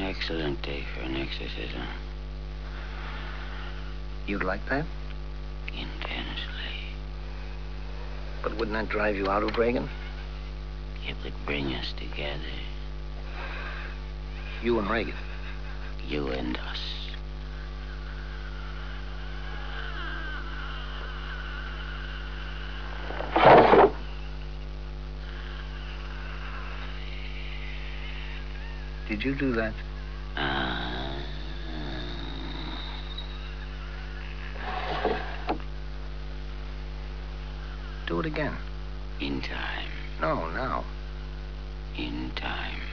excellent day for an exorcism. You'd like that? Intensely. But wouldn't that drive you out of Reagan? It would bring us together. You and Reagan? You and us. Did you do that? Do it again. In time. No, now. In time.